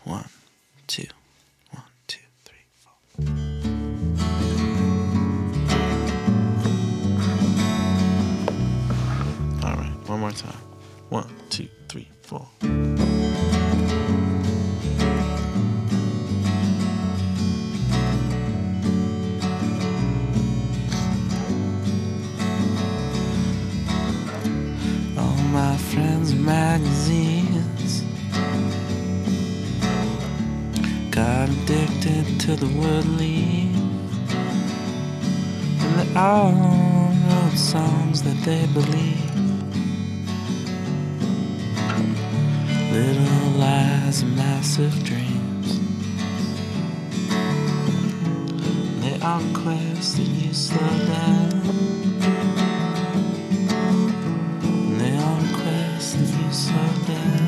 1, 2, 1, 2, 3, 4. All right, one more time. 1, 2, 3, 4. All my friends' magazines got addicted to the word leave, and they all wrote songs that they believe. Little lies and massive dreams. They all request that you slow down. They all request that you slow down.